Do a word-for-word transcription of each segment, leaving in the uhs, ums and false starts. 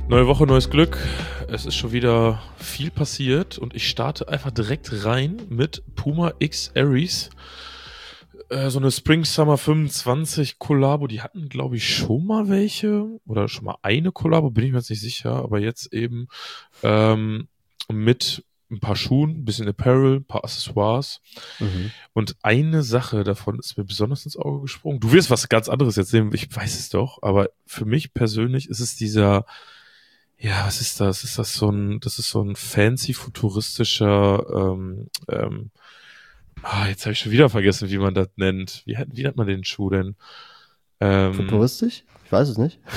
Neue Woche, neues Glück. Es ist schon wieder viel passiert und ich starte einfach direkt rein mit Puma X Aries. Äh, so eine Spring Summer fünfundzwanzig Kollabo. Die hatten, glaube ich, schon mal welche oder schon mal eine Kollabo, bin ich mir jetzt nicht sicher, aber jetzt eben ähm, mit ein paar Schuhen, ein bisschen Apparel, ein paar Accessoires. Mhm. Und eine Sache davon ist mir besonders ins Auge gesprungen. Du wirst was ganz anderes jetzt sehen, ich weiß es doch, aber für mich persönlich ist es dieser, ja, was ist das? Ist das so ein, das ist so ein fancy futuristischer, ähm, ähm, ah, jetzt habe ich schon wieder vergessen, wie man das nennt. Wie, hat- wie nennt man den Schuh denn? Ähm, Futuristisch? Ich weiß es nicht.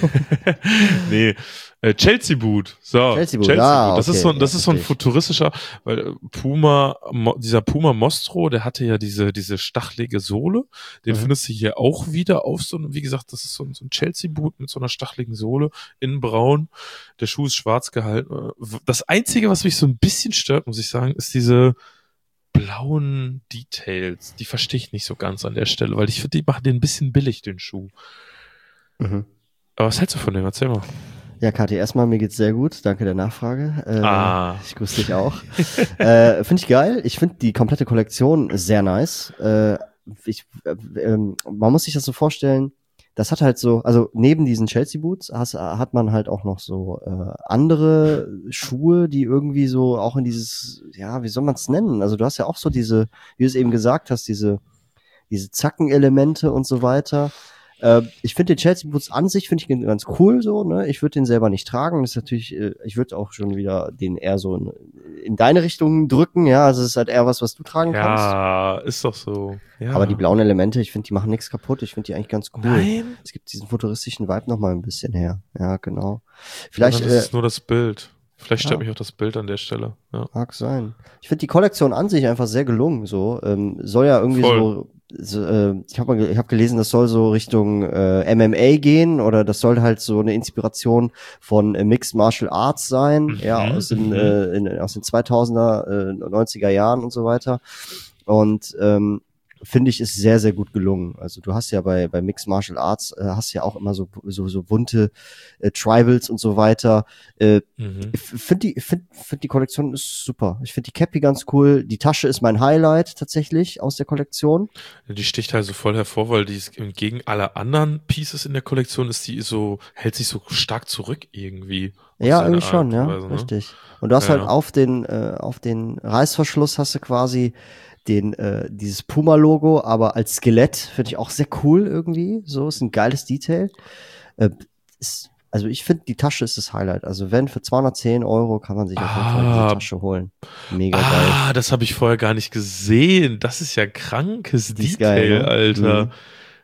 nee, äh, Chelsea Boot. So, Chelsea Boot, ah, Das okay, ist so, ein- das ja, ist so ein verstehe ich. futuristischer, weil äh, Puma, Mo, dieser Puma Mostro, der hatte ja diese diese stachelige Sohle. Den Mhm. findest du hier auch wieder auf so einem, wie gesagt, das ist so ein, so ein Chelsea Boot mit so einer stacheligen Sohle in braun. Der Schuh ist schwarz gehalten. Das Einzige, was mich so ein bisschen stört, muss ich sagen, ist diese blauen Details. Die verstehe ich nicht so ganz an der Stelle, weil ich finde, die machen den ein bisschen billig, den Schuh. Mhm. Aber was hältst du von dem? Erzähl mal. Ja, Kathi, erstmal, mir geht's sehr gut. Danke der Nachfrage. Äh, Ah. Ich grüße dich auch. äh, finde ich geil. Ich finde die komplette Kollektion sehr nice. Äh, ich, äh, ähm, man muss sich das so vorstellen, das hat halt so, also neben diesen Chelsea Boots has, hat man halt auch noch so äh, andere Schuhe, die irgendwie so auch in dieses, ja, wie soll man es nennen? Also du hast ja auch so diese, wie du es eben gesagt hast, diese diese Zackenelemente und so weiter. Äh, ich finde den Chelsea Boots an sich finde ich ganz cool so, ne? Ich würde den selber nicht tragen. Das ist natürlich, äh, ich würde auch schon wieder den eher so in, in deine Richtung drücken, ja. Also es ist halt eher was, was du tragen kannst. Ja, ist doch so. Ja. Aber die blauen Elemente, ich finde, die machen nichts kaputt. Ich finde die eigentlich ganz cool. Nein. Es gibt diesen futuristischen Vibe noch mal ein bisschen her. Ja, genau. Vielleicht Oder das äh, ist nur das Bild. Vielleicht stört ja. mich auch das Bild an der Stelle. Ja. Mag sein. Ich finde die Kollektion an sich einfach sehr gelungen. So ähm, soll ja irgendwie Voll. so. so äh, ich habe ich hab gelesen, das soll so Richtung äh, M M A gehen oder das soll halt so eine Inspiration von äh, Mixed Martial Arts sein, Mhm, ja aus den mhm. äh, in, aus den zweitausender, äh, neunziger Jahren und so weiter. Und ähm, finde ich, ist sehr, sehr gut gelungen. Also du hast ja bei, bei Mixed Martial Arts, äh, hast ja auch immer so, so, so bunte äh, Tribals und so weiter. Äh, Mhm. ich finde die, find, find die Kollektion ist super. Ich finde die Cappy ganz cool. Die Tasche ist mein Highlight tatsächlich aus der Kollektion. Die sticht halt so voll hervor, weil die ist entgegen aller anderen Pieces in der Kollektion ist die so, hält sich so stark zurück irgendwie. auf Ja, seine irgendwie schon, Art ja, und Weise, ne? richtig. Und du hast Ja, halt ja. auf den, äh, auf den Reißverschluss hast du quasi den, äh, dieses Puma-Logo, aber als Skelett finde ich auch sehr cool irgendwie. So, ist ein geiles Detail. Äh, ist, also ich finde, die Tasche ist das Highlight. Also wenn für zweihundertzehn Euro kann man sich auf jeden Fall Ah. diese Tasche holen. Mega geil. Ah, das habe ich vorher gar nicht gesehen. Das ist ja krankes Die ist Detail, geil, ne? Alter. Mhm.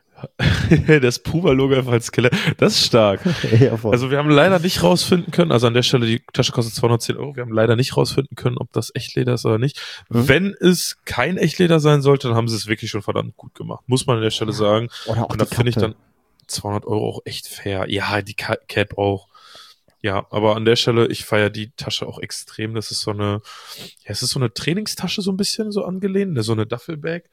Das Puma-Logo einfach als Skelett. Das ist stark. Ja, voll. Also wir haben leider nicht rausfinden können, also an der Stelle, die Tasche kostet zweihundertzehn Euro, wir haben leider nicht rausfinden können, ob das Echtleder ist oder nicht. Mhm. Wenn es kein Echtleder sein sollte, dann haben sie es wirklich schon verdammt gut gemacht, muss man an der Stelle sagen. Oder auch Und da die finde ich Kappe. dann zweihundert Euro auch echt fair. Ja, die Ca- Cap auch. Ja, aber an der Stelle, ich feiere die Tasche auch extrem. Das ist so eine, ja, es ist so eine Trainingstasche so ein bisschen so angelehnt, so eine Duffelbag.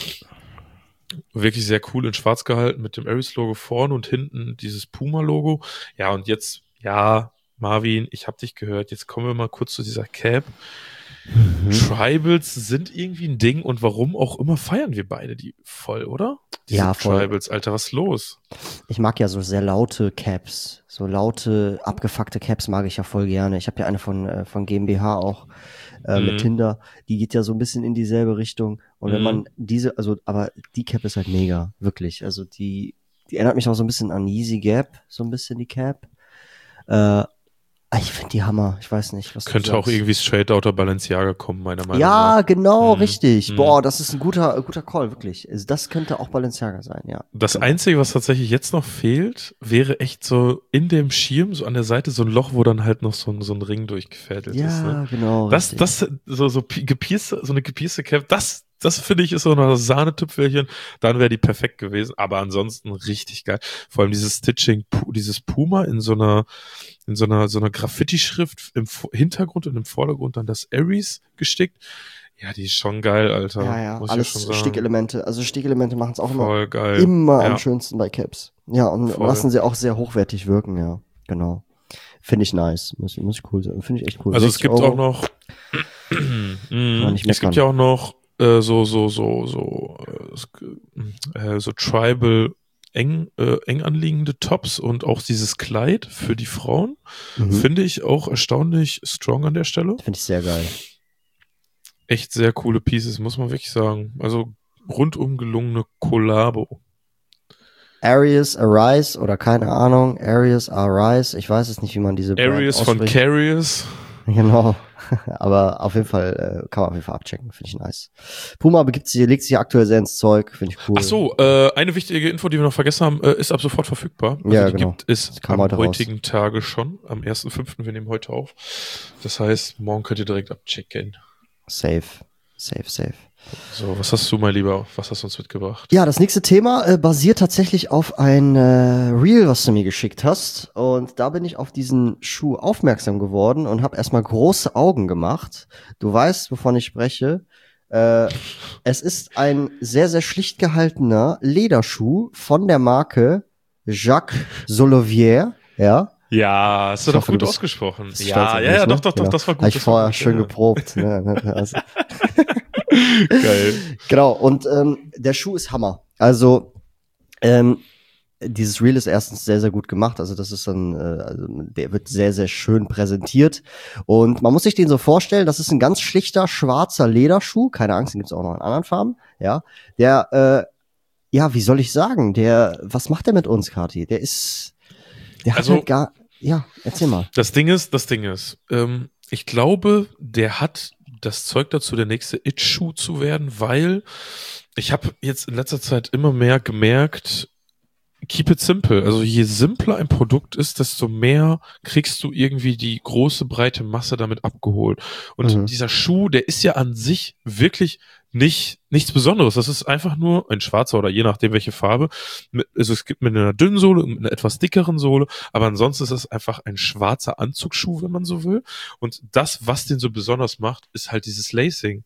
Wirklich sehr cool in schwarz gehalten mit dem Aries-Logo vorne und hinten dieses Puma-Logo. Ja, und jetzt, ja, Marvin, ich habe dich gehört. Jetzt kommen wir mal kurz zu dieser Cap. Mhm. Tribals sind irgendwie ein Ding und warum auch immer feiern wir beide die voll, oder? Diese Ja, voll. Tribals, Alter, was ist los? Ich mag ja so sehr laute Caps. So laute, abgefuckte Caps mag ich ja voll gerne. Ich habe ja eine von, äh, von GmbH auch äh, Mhm. mit Tinder. Die geht ja so ein bisschen in dieselbe Richtung. Und wenn Mhm. man diese, also, aber die Cap ist halt mega, wirklich. Also die, die erinnert mich auch so ein bisschen an Yeezy Gap, so ein bisschen die Cap. Äh, ich finde die Hammer. Ich weiß nicht, was Könnte du auch sagst. irgendwie straight outer Balenciaga kommen, meiner Meinung Ja, nach. genau, Mhm. richtig. Mhm. Boah, das ist ein guter, guter Call, wirklich. Also das könnte auch Balenciaga sein, ja. Das Genau. Einzige, was tatsächlich jetzt noch fehlt, wäre echt so in dem Schirm, so an der Seite, so ein Loch, wo dann halt noch so ein, so ein Ring durchgefädelt ist. Ja, Ne? genau. Das, richtig. das, so, so pi- gepierste, so eine gepierste Cap, das, das finde ich ist so ein Sahnetüpfelchen, dann wäre die perfekt gewesen, aber ansonsten richtig geil. Vor allem dieses Stitching, Pu- dieses Puma in so einer, in so einer, so einer Graffiti-Schrift im Vo- Hintergrund und im Vordergrund dann das Aries gestickt. Ja, die ist schon geil, Alter. Ja, ja, muss ich alles schon sagen. Stickelemente. Also Stickelemente machen es auch immer, Voll geil. immer ja. am schönsten bei Caps. Ja, und Voll. lassen sie auch sehr hochwertig wirken, ja. Genau. Finde ich nice. Muss, muss ich cool sein. Finde ich echt cool. Also es gibt Euro. auch noch, Kann nicht es gibt meckern. ja auch noch äh, so, so, so, so, äh, äh, so Tribal eng, äh, eng anliegende Tops und auch dieses Kleid für die Frauen. Mhm. Finde ich auch erstaunlich strong an der Stelle. Finde ich sehr geil. Echt sehr coole Pieces, muss man wirklich sagen. Also rundum gelungene Kollabo. Arius Arise oder keine Ahnung, Arius Arise, ich weiß es nicht, wie man diese Brand Arius von ausspricht. Carius. Genau, aber auf jeden Fall äh, kann man auf jeden Fall abchecken, finde ich nice. Puma begibt sich, legt sich aktuell sehr ins Zeug, finde ich cool. Ach so, äh, eine wichtige Info, die wir noch vergessen haben, äh, ist ab sofort verfügbar. Also Ja, die genau. gibt es Das kam am heute raus. heutigen Tage schon, am ersten fünften Wir nehmen heute auf. Das heißt, morgen könnt ihr direkt abchecken. Safe, safe, safe. So, was hast du, mein Lieber? Was hast du uns mitgebracht? Ja, das nächste Thema äh, basiert tatsächlich auf ein äh, Reel, was du mir geschickt hast. Und da bin ich auf diesen Schuh aufmerksam geworden und habe erstmal große Augen gemacht. Du weißt, wovon ich spreche. Äh, es ist ein sehr, sehr schlicht gehaltener Lederschuh von der Marke Jacques Solovier. Ja, Ja, hast du Ich doch hoffe, gut du bist- ausgesprochen. bist stolz Ja, auf ja, mich, ja, ne? doch, doch, Genau. doch, das war gut. Habe ich das war vorher gut, schön ja. geprobt. Ne? Also, Geil. Genau, und ähm, der Schuh ist Hammer. Also, ähm, dieses Reel ist erstens sehr, sehr gut gemacht. Also, das ist dann, äh, also, der wird sehr, sehr schön präsentiert. Und man muss sich den so vorstellen, das ist ein ganz schlichter, schwarzer Lederschuh. Keine Angst, den gibt's auch noch in anderen Farben. Ja, der, äh, ja, wie soll ich sagen, der, was macht der mit uns, Kati? Der ist, der hat Also- halt gar, ja, erzähl mal. Das Ding ist, das Ding ist, ähm, ich glaube, der hat das Zeug dazu, der nächste It-Schuh zu werden, weil ich habe jetzt in letzter Zeit immer mehr gemerkt, keep it simple. Also je simpler ein Produkt ist, desto mehr kriegst du irgendwie die große, breite Masse damit abgeholt. Und Mhm. dieser Schuh, der ist ja an sich wirklich nicht nichts Besonderes. Das ist einfach nur ein schwarzer oder je nachdem welche Farbe. Mit, also es gibt mit einer dünnen Sohle und mit einer etwas dickeren Sohle, aber ansonsten ist es einfach ein schwarzer Anzugsschuh, wenn man so will. Und das, was den so besonders macht, ist halt dieses Lacing.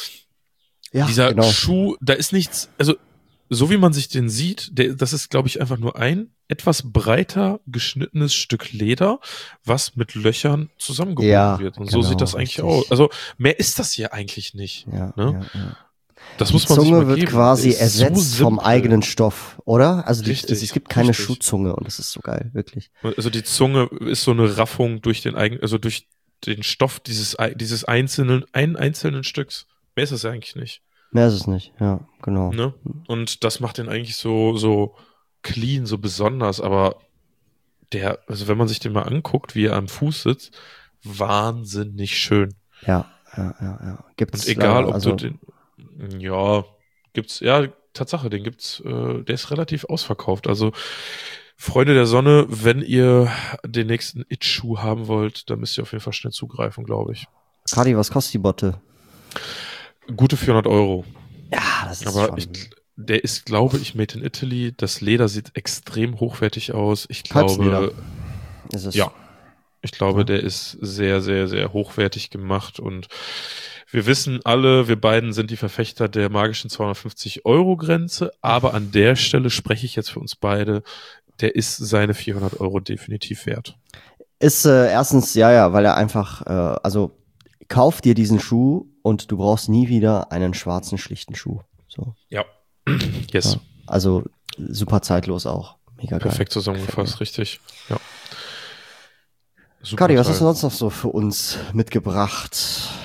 Ja, Dieser genau. Schuh, da ist nichts, also so wie man sich den sieht, der, das ist, glaube ich, einfach nur ein etwas breiter geschnittenes Stück Leder, was mit Löchern zusammengebunden Ja, wird. Und genau, so sieht das eigentlich richtig. aus. Also mehr ist das hier eigentlich nicht. Ja, Ne? ja, ja. Das Die muss man sich Zunge mal wird geben. quasi Ist so ersetzt vom simpel. eigenen Stoff, oder? Also die, Richtig, es gibt keine richtig. Schuhzunge und das ist so geil, wirklich. Also die Zunge ist so eine Raffung durch den eigenen, also durch den Stoff dieses, dieses einzelnen, einen einzelnen Stücks. Mehr ist es ja eigentlich nicht. Mehr ist es nicht, ja, genau. Ne? Und das macht den eigentlich so, so clean, so besonders, aber der, also wenn man sich den mal anguckt, wie er am Fuß sitzt, wahnsinnig schön. Ja, ja, ja, ja. Gibt's Und egal, leider, ob also, du den, ja, gibt's, ja, Tatsache, den gibt's, äh, der ist relativ ausverkauft. Also, Freunde der Sonne, wenn ihr den nächsten It-Schuh haben wollt, dann müsst ihr auf jeden Fall schnell zugreifen, glaube ich. Kadi, was kostet die Botte? Gute vierhundert Euro. Ja, das ist Aber schon. ich, der ist, glaube ich, made in Italy. Das Leder sieht extrem hochwertig aus. Ich glaube, Halbsleder. Ist es. ja. Ich glaube, Ja. der ist sehr, sehr, sehr hochwertig gemacht und wir wissen alle, wir beiden sind die Verfechter der magischen zweihundertfünfzig Euro Grenze, aber an der Stelle spreche ich jetzt für uns beide, der ist seine vierhundert Euro definitiv wert. Ist äh, erstens, ja, ja, weil er einfach, äh, also kauf dir diesen Schuh und du brauchst nie wieder einen schwarzen, schlichten Schuh. So. Ja. Yes. Ja. Also super zeitlos auch. Mega geil. Perfekt zusammengefasst, richtig. Ja. Super Kadi, was toll. hast du sonst noch so für uns mitgebracht?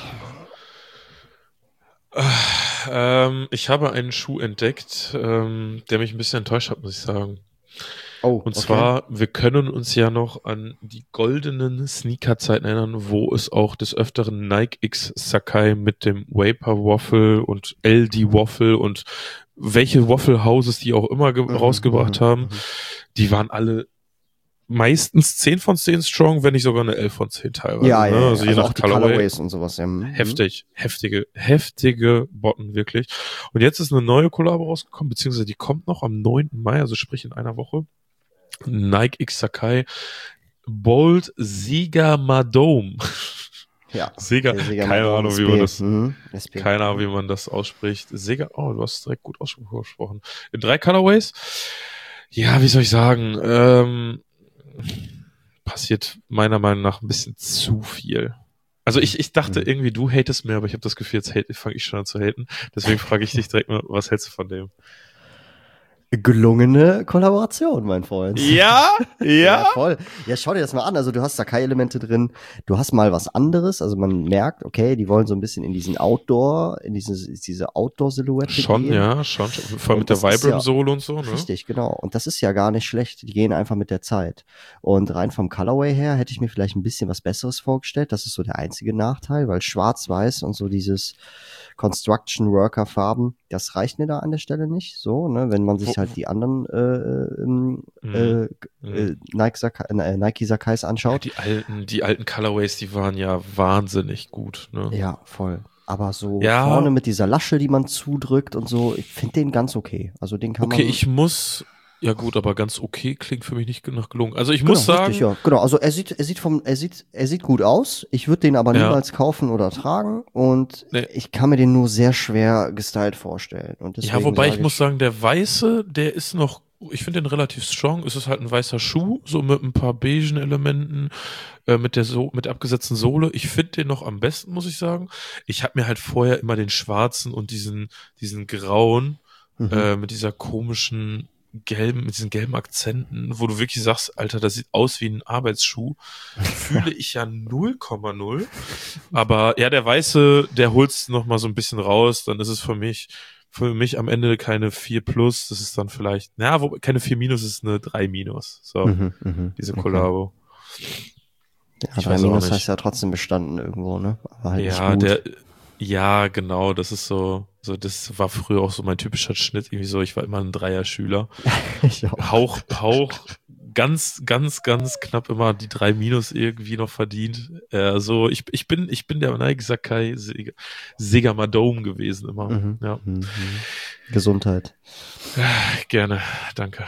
Ähm, ich habe einen Schuh entdeckt, ähm, der mich ein bisschen enttäuscht hat, muss ich sagen. Oh, Und zwar, wir können uns ja noch an die goldenen Sneaker-Zeiten erinnern, wo es auch des Öfteren Nike X Sakai mit dem Vapor Waffle und L D Waffle und welche Waffle Houses die auch immer ge- Mhm, rausgebracht mhm, haben, mhm. die waren alle meistens zehn von zehn strong, wenn nicht sogar eine elf von zehn teilweise. Ja, ne? ja, ja. Also je Also nach auch die Colorway. Colorways und sowas. Ja. Mhm. Heftig, heftige, heftige Botten, wirklich. Und jetzt ist eine neue Kollabo rausgekommen, beziehungsweise die kommt noch am neunten Mai, also sprich in einer Woche. Nike X Sakai Bold Sega Madome. Ja. Sega, Der Sega keine Madome Ahnung, S wie P. man das, Mhm. S P. keine Ahnung, wie man das ausspricht. Sega, oh, du hast es direkt gut ausgesprochen. In drei Colorways. Ja, wie soll ich sagen, ähm, passiert meiner Meinung nach ein bisschen zu viel. Also ich, ich dachte Mhm. irgendwie, du hatest mehr, aber ich habe das Gefühl, jetzt hate, fange ich schon an zu haten. Deswegen frage ich dich direkt mal, was hältst du von dem? Gelungene Kollaboration, mein Freund. Ja, Ja, voll. Ja, schau dir das mal an. Also du hast Sakai-Elemente drin. Du hast mal was anderes. Also man merkt, okay, die wollen so ein bisschen in diesen Outdoor, in dieses, diese Outdoor-Silhouette Schon, gehen. ja, schon. schon. Vor allem mit Und der das ist ja- Vibram-Sohle und so, ne? Richtig, genau. Und das ist ja gar nicht schlecht. Die gehen einfach mit der Zeit. Und rein vom Colorway her hätte ich mir vielleicht ein bisschen was Besseres vorgestellt. Das ist so der einzige Nachteil, weil schwarz-weiß und so dieses Construction Worker Farben, das reicht mir da an der Stelle nicht. So, ne, wenn man sich Wo- halt die anderen äh, ähm, Mhm. äh, Mhm. äh, Nike, Sakai, äh, Nike Sakais Ja, anschaut. die alten, die alten Colorways, die waren ja wahnsinnig gut, ne? Ja, voll. Aber so Ja. vorne mit dieser Lasche, die man zudrückt und so, ich finde den ganz okay. Also den kann Okay, man. ich muss, ja gut, aber ganz okay klingt für mich nicht nach gelungen. Also ich Genau, muss sagen, richtig, ja. Genau, also er sieht, er sieht vom, er sieht, er sieht gut aus. Ich würde den aber Ja. niemals kaufen oder tragen und Nee. ich kann mir den nur sehr schwer gestylt vorstellen. Und deswegen ja, wobei sage ich muss sagen, der weiße, der ist noch, ich finde den relativ strong. Es ist halt ein weißer Schuh, so mit ein paar beigen Elementen, äh, mit der so mit der abgesetzten Sohle. Ich finde den noch am besten, muss ich sagen. Ich habe mir halt vorher immer den schwarzen und diesen diesen grauen Mhm. äh, mit dieser komischen gelben, mit diesen gelben Akzenten, wo du wirklich sagst, Alter, das sieht aus wie ein Arbeitsschuh, fühle ich ja null Komma null. Aber ja, der weiße, der holt's noch mal so ein bisschen raus, dann ist es für mich für mich am Ende keine vier plus, das ist dann vielleicht, na, wo, keine vier minus, ist eine drei minus. So, Mhm, mhm, diese okay. Kollabo. Ja, Ich drei weiß auch Minus nicht. heißt ja trotzdem bestanden irgendwo, ne? Aber halt Ja, nicht gut. der, ja, genau, das ist so, so, das war früher auch so mein typischer Schnitt, irgendwie so, ich war immer ein Dreier-Schüler. Ich auch. Hauch, Hauch, ganz, ganz, ganz knapp immer die drei Minus irgendwie noch verdient. Äh, so, ich, ich bin, ich bin der Nike Sakai Sega, Sega Madome gewesen immer. Mhm, Ja, mhm, mhm. Gesundheit. gerne, danke.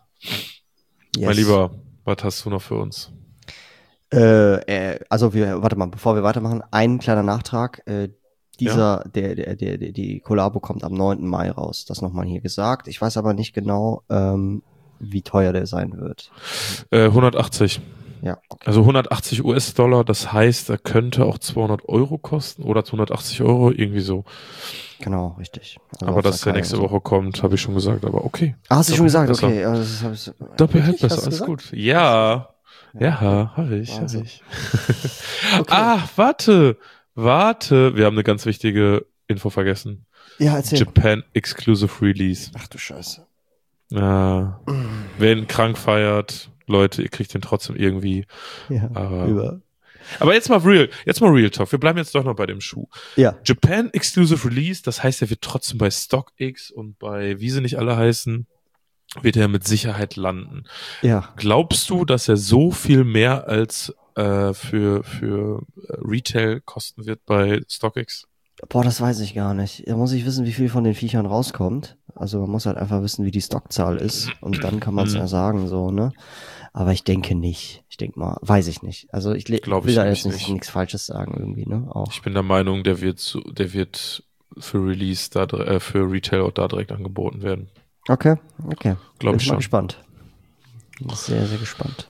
Yes. Mein Lieber, was hast du noch für uns? Äh, äh, also wir, warte mal, bevor wir weitermachen, ein kleiner Nachtrag. Äh, dieser, der, der, der, der, die Kollabo kommt am neunten Mai raus. Das nochmal hier gesagt. Ich weiß aber nicht genau, ähm, wie teuer der sein wird. Äh, hundertachtzig. Ja, okay. Also hundertachtzig US-Dollar, das heißt, er könnte auch zweihundert Euro kosten oder hundertachtzig Euro, irgendwie so. Genau, richtig. Also Aber auf dass der Sakai nächste und so. Woche kommt, habe ich schon gesagt, aber okay. Ah, hast du schon Doppelt gesagt? besser. Okay. Ja, das hab ich, Doppelt Wirklich? besser, Hast du alles gesagt? gut. Ja, ja, okay. habe ich, habe Wahnsinn. ich. Okay. Ah, warte, warte, wir haben eine ganz wichtige Info vergessen. Ja, erzähl. Japan Exclusive Release. Ach du Scheiße. Ja, wer ihn krank feiert, Leute, ihr kriegt den trotzdem irgendwie. Ja, Aber- über. Aber jetzt mal real, jetzt mal real talk. Wir bleiben jetzt doch noch bei dem Schuh. Ja. Japan Exclusive Release, das heißt, er wird trotzdem bei StockX und bei, wie sie nicht alle heißen, wird er mit Sicherheit landen. Ja. Glaubst du, dass er so viel mehr als äh, für, für äh, Retail kosten wird bei StockX? Boah, das weiß ich gar nicht. Da muss ich wissen, wie viel von den Viechern rauskommt. Also man muss halt einfach wissen, wie die Stockzahl ist und dann kann man es Mhm. ja sagen, so, ne? Aber ich denke nicht. Ich denke mal, weiß ich nicht. Also ich le- Glaub will ich da nämlich jetzt nicht, nicht. nichts Falsches sagen irgendwie, ne? Auch. Ich bin der Meinung, der wird so, der wird für Release da dir- äh, für Retail auch da direkt angeboten werden. Okay, okay. Glaube Bin ich mal schon. gespannt. Bin sehr, sehr gespannt.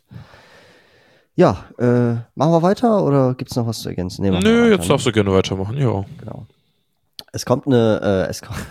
Ja, äh, machen wir weiter oder gibt's noch was zu ergänzen? Nee, machen wir Nö, weiter, jetzt ne? darfst du gerne weitermachen, ja. Genau. Es kommt eine, äh, es kommt,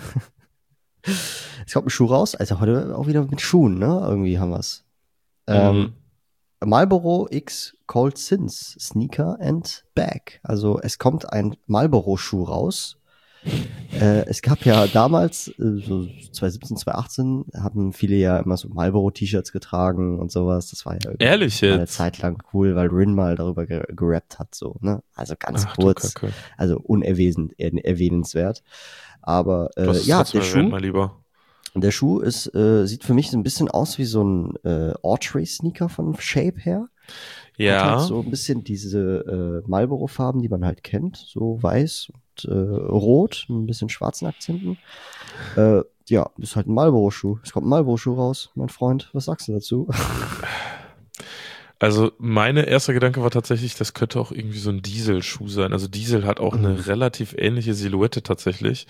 es kommt ein Schuh raus. Also heute auch wieder mit Schuhen, ne? Irgendwie haben wir's. Ähm, Mhm. Marlboro X Cold Sins Sneaker and Bag. Also es kommt ein Marlboro-Schuh raus. äh, es gab ja damals, äh, so zwanzig siebzehn, zwanzig achtzehn, haben viele ja immer so Marlboro-T-Shirts getragen und sowas. Das war ja irgendwie Ehrlich mal eine jetzt? Zeit lang cool, weil Rin mal darüber ge gerappt hat, so, ne? Also ganz Ach du kurz, Kacke. also unerwähnt, er- erwähnenswert. Aber Du äh, hast es ja, trotzdem der erwähnt, Schuh, mein Lieber. der Schuh ist, äh, sieht für mich so ein bisschen aus wie so ein äh, Autry-Sneaker von Shape her. Hat Ja. halt so ein bisschen diese äh, Marlboro-Farben, die man halt kennt, so weiß und äh, rot, ein bisschen schwarzen Akzenten. Äh, ja, das ist halt ein Marlboro-Schuh. Es kommt ein Marlboro-Schuh raus, mein Freund. Was sagst du dazu? Also mein erster Gedanke war tatsächlich, das könnte auch irgendwie so ein Diesel-Schuh sein. Also Diesel hat auch Mhm. eine relativ ähnliche Silhouette tatsächlich.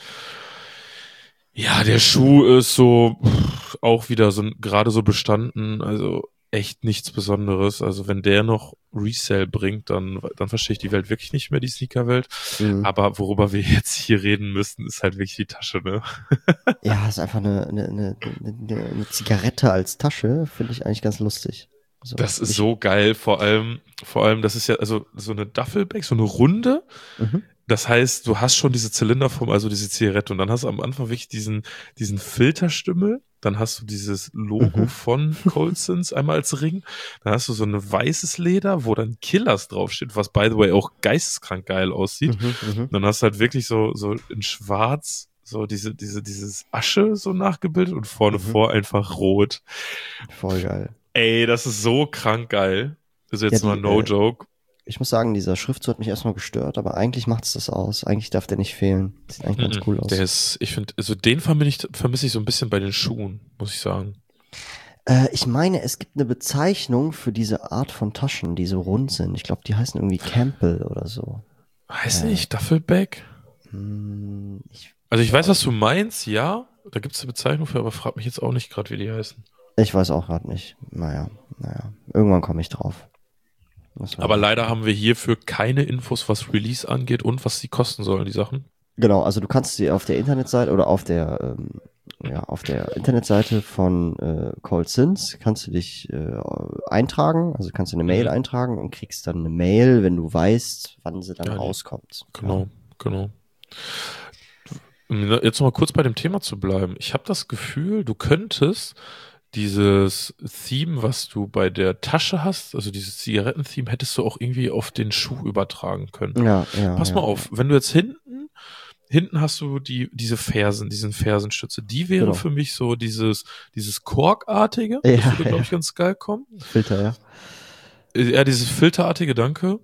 Ja, der Schuh ist so pff, auch wieder so ein- gerade so bestanden. Also echt nichts Besonderes. Also wenn der noch Resale bringt, dann, dann verstehe ich die Welt wirklich nicht mehr, die Sneakerwelt. Mhm. Aber worüber wir jetzt hier reden müssen, ist halt wirklich die Tasche, ne? Ja, ist einfach eine, eine, eine, eine, eine Zigarette als Tasche, finde ich eigentlich ganz lustig. So, Das ist ich, so geil, vor allem, vor allem, das ist ja, also so eine Duffelbag, so eine runde. mhm. Das heißt, du hast schon diese Zylinderform, also diese Zigarette, und dann hast du am Anfang wirklich diesen, diesen Filterstümmel, dann hast du dieses Logo Mhm. von Colsons einmal als Ring, dann hast du so ein weißes Leder, wo dann Killers draufsteht, was by the way auch geisteskrank geil aussieht. Mhm, mhm. Dann hast du halt wirklich so, so in schwarz, so diese, diese, dieses Asche so nachgebildet und vorne Mhm. vor einfach rot. Voll geil. Ey, das ist so krank geil. Also jetzt Ja, mal die, no äh, joke. Ich muss sagen, dieser Schriftzug hat mich erstmal gestört, aber eigentlich macht es das aus. Eigentlich darf der nicht fehlen. Sieht eigentlich ganz Mhm. cool aus. Der ist, ich finde, also den vermisse ich, vermisse ich so ein bisschen bei den Schuhen, muss ich sagen. Äh, ich meine, es gibt eine Bezeichnung für diese Art von Taschen, die so rund sind. Ich glaube, die heißen irgendwie Campbell oder so. Heißt Äh, nicht Duffelbag? Hm, ich, Also ich weiß, was du meinst, ja. Da gibt es eine Bezeichnung für, aber frag mich jetzt auch nicht gerade, wie die heißen. ich weiß auch gerade nicht. Naja, naja. Irgendwann komme ich drauf. Das war Aber so. leider haben wir hierfür keine Infos, was Release angeht und was sie kosten sollen, die Sachen. Genau, also du kannst sie auf der Internetseite oder auf der ähm, ja, auf der Internetseite von äh, Cold Sins kannst du dich äh, eintragen, also kannst du eine Mail Mhm. eintragen und kriegst dann eine Mail, wenn du weißt, wann sie dann Ja, die- rauskommt. Genau, Ja. genau. Um jetzt noch mal kurz bei dem Thema zu bleiben. Ich habe das Gefühl, du könntest dieses Theme, was du bei der Tasche hast, also dieses Zigaretten-Theme, hättest du auch irgendwie auf den Schuh übertragen können. Ja, ja, Pass ja, mal auf, wenn du jetzt hinten, hinten hast du die, diese Fersen, diesen Fersenstütze, die wäre Genau. für mich so dieses, dieses Korkartige, Ja, das würde, glaube ja. ich, ganz geil kommen. Filter, ja. Äh, Ja, dieses filterartige, danke.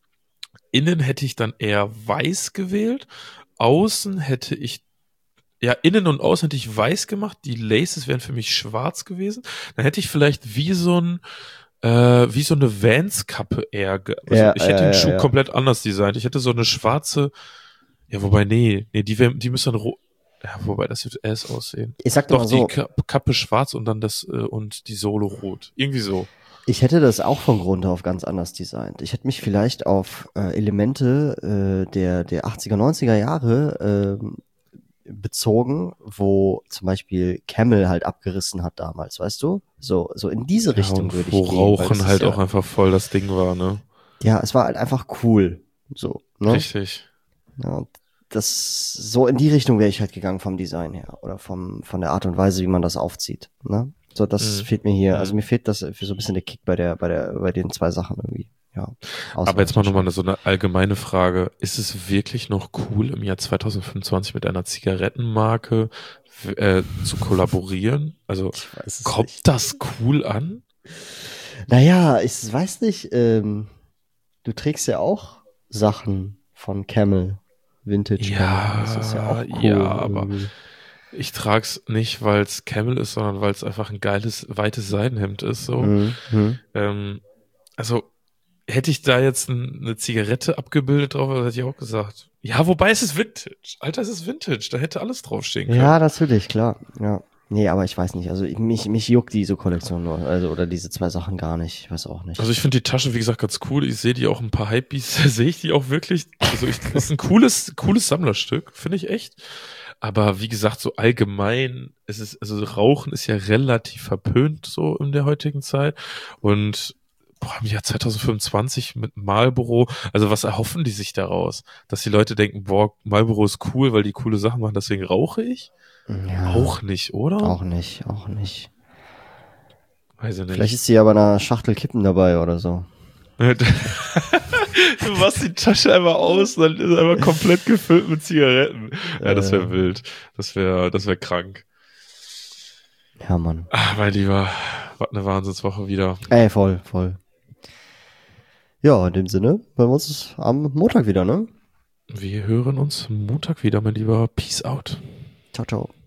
Innen hätte ich dann eher weiß gewählt. Außen hätte ich, ja, innen und außen hätte ich weiß gemacht. Die Laces wären für mich schwarz gewesen. Dann hätte ich vielleicht wie so ein, äh, wie so eine Vans-Kappe eher, ge also Ja, ich hätte ja, den ja, Schuh ja. komplett anders designt. Ich hätte so eine schwarze, ja, wobei, nee, nee, die wär, die müssen dann ro ja, wobei, das wird erst aussehen. Ich sag dir Doch, mal die so, Ka Kappe schwarz und dann das, äh, und die Sohle rot. Irgendwie so. ich hätte das auch von Grund auf ganz anders designt. Ich hätte mich vielleicht auf äh, Elemente äh, der, der achtziger, neunziger Jahre ähm, bezogen, wo zum Beispiel Camel halt abgerissen hat damals, weißt du? So, so in diese Ja, Richtung und würde wo ich gehen. Weil das Rauchen ist halt ja, auch einfach voll das Ding war, ne? ja, es war halt einfach cool. So, ne? Richtig. Ja, und das, so in die Richtung wäre ich halt gegangen vom Design her. Oder vom, von der Art und Weise, wie man das aufzieht. Ne? So, das Mhm. fehlt mir hier. Mhm. Also mir fehlt das für so ein bisschen der Kick bei der, bei der, bei den zwei Sachen irgendwie. Ja. Aber jetzt mal nochmal so eine allgemeine Frage. Ist es wirklich noch cool, im Jahr zwanzig fünfundzwanzig mit einer Zigarettenmarke w- äh, zu kollaborieren? Also Ich weiß es kommt nicht. das cool an? Naja, ich weiß nicht, ähm, du trägst ja auch Sachen von Camel, Vintage Camel. Das ist ja auch Ja, cool. ja, aber irgendwie. ich trag's nicht, weil es Camel ist, sondern weil es einfach ein geiles, weites Seidenhemd ist. So. Mhm. Mhm. Ähm, also hätte ich da jetzt ein, eine Zigarette abgebildet drauf, hätte ich auch gesagt. Ja, wobei es ist Vintage. Alter, es ist Vintage. Da hätte alles draufstehen können. Ja, natürlich, klar. Ja. Nee, aber ich weiß nicht. Also ich- mich, mich juckt diese Kollektion nur. Also, oder diese zwei Sachen gar nicht. Ich weiß auch nicht. Also ich finde die Tasche, wie gesagt, ganz cool. Ich sehe die auch ein paar Hypebeats, sehe ich die auch wirklich. Also ich, das ist ein cooles, cooles Sammlerstück, finde ich echt. Aber wie gesagt, so allgemein, es ist, also Rauchen ist ja relativ verpönt so in der heutigen Zeit. Und boah, im Jahr zwanzig fünfundzwanzig mit Marlboro, also was erhoffen die sich daraus? Dass die Leute denken, boah, Marlboro ist cool, weil die coole Sachen machen, deswegen rauche ich? Ja, Auch nicht, oder? auch nicht, auch nicht. Weiß ich nicht. Vielleicht ist sie aber einer Schachtel Kippen dabei oder so. Du machst die Tasche einfach aus, dann ist er einfach komplett gefüllt mit Zigaretten. Ja, das wäre Äh. wild. Das wäre, das wäre krank. Ja, Mann. Ach, mein Lieber, was eine Wahnsinnswoche wieder. Ey, voll, voll. Ja, in dem Sinne, hören wir uns am Montag wieder, ne? Wir hören uns Montag wieder, mein Lieber. Peace out. Ciao, ciao.